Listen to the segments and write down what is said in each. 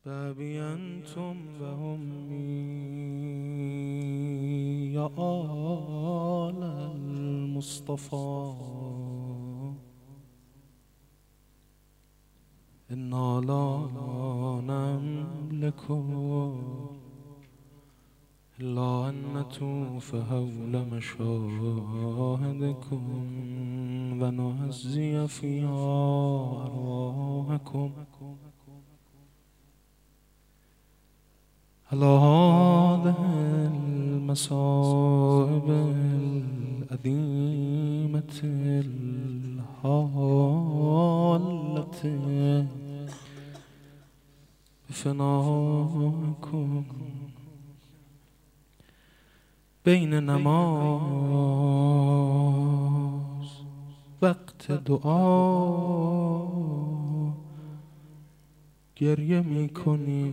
بابي أنتم وأمي يا آل المصطفى إنا لا نملك إلا أن نطوف حول مشاهدكم ونعزي فيها أرواحكم على هذه المصائب الأديمة الحالة بفنائكم بين نماز وقت دعا گریه میکنی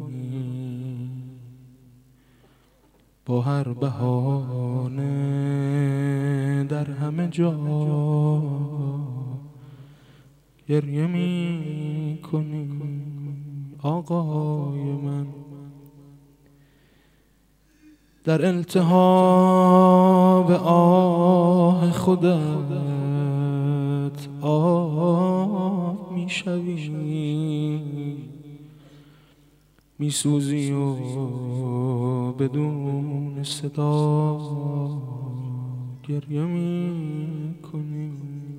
با هر بهانه در همه جا گریه میکنی آقای من در التهاب آه خودت آب میشوی میسوزی و بدون صدا گریه میکنی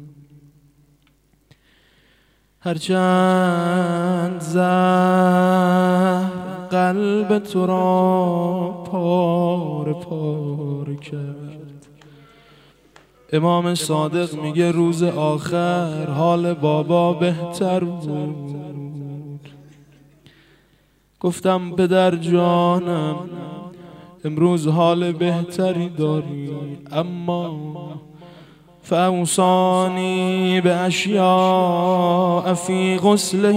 هرچند زهر قلب تو را پاره پاره کرد. امام صادق میگه روز آخر حال بابا بهتر بود. گفتم پدر جانم امروز حال بهتری داری، اما فأوصانی بأشیاء فی غسله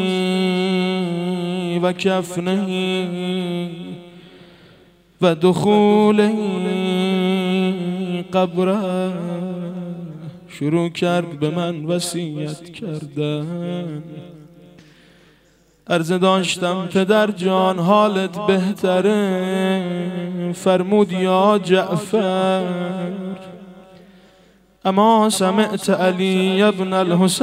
و کفنه و دخوله قبره. شروع کرد به من وصیت کردن. عرض داشتم پدر جان حالت بهتره؟ فرمود یا جعفر اما سمعت علی ابن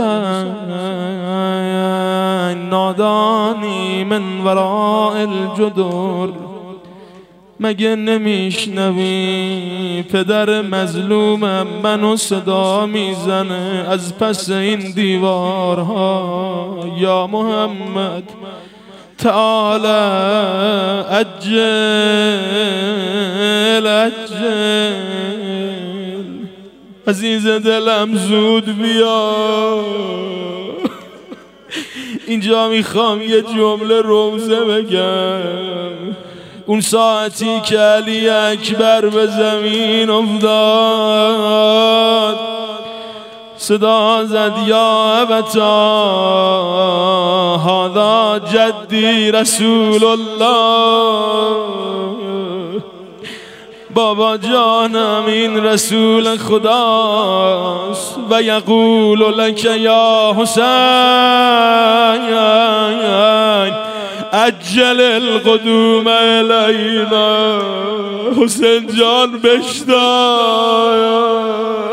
الحسین نادانی من وراء الجدر. مگه نمیشنوی پدر مظلومم منو صدا میزنه از پس این دیوارها؟ یا محمد تعالی عجل عجل، عزیز دلم زود بیا. اینجا میخوام یه جمله روزه بگم. اون ساعتی که علی اکبر به زمین افتاد صدا زد یا ابتا هذا جدی رسول الله. بابا جانم این رسول خداست و یقول لک یا حسین عجل القدوم الینا. حسین جان بشتای.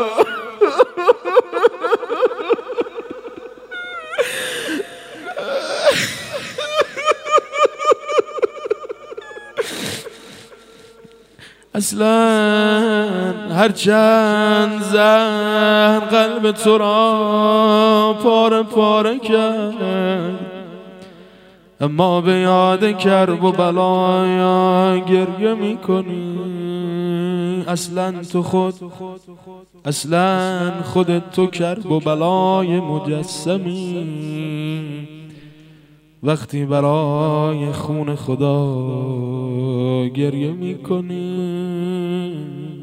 اصلا هرچند زهر قلب تو را پاره پاره کرد، اما به یاد کرب و بلایا گریه میکنی. اصلا خودت تو کرب و بلای مجسمی. وقتی برای خون خدا گریه میکنی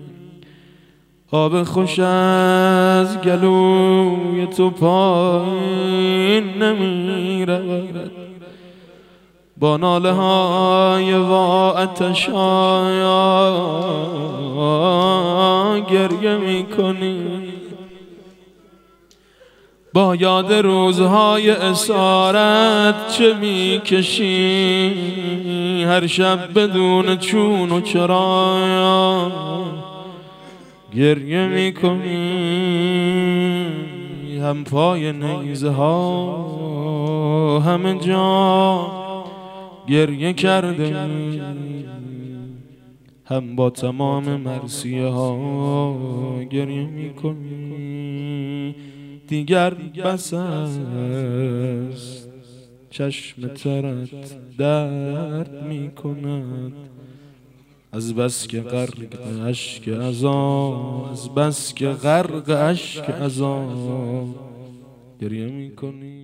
آب خوش از گلوی تو پایین نمیرود. با ناله های و آتش گریه میکنی. با یاد روزهای اسارت چه میکشی هر شب بدون چون و چرا گریه میکنی هم پای نیزه ها همه جا گریه کرده هم با تمام مرثیه ها گریه میکنی دیگر بس است چشم ترت درد میکند از بس که غرق اشک عذاب از بس که غرق اشک عذاب گریه میکنی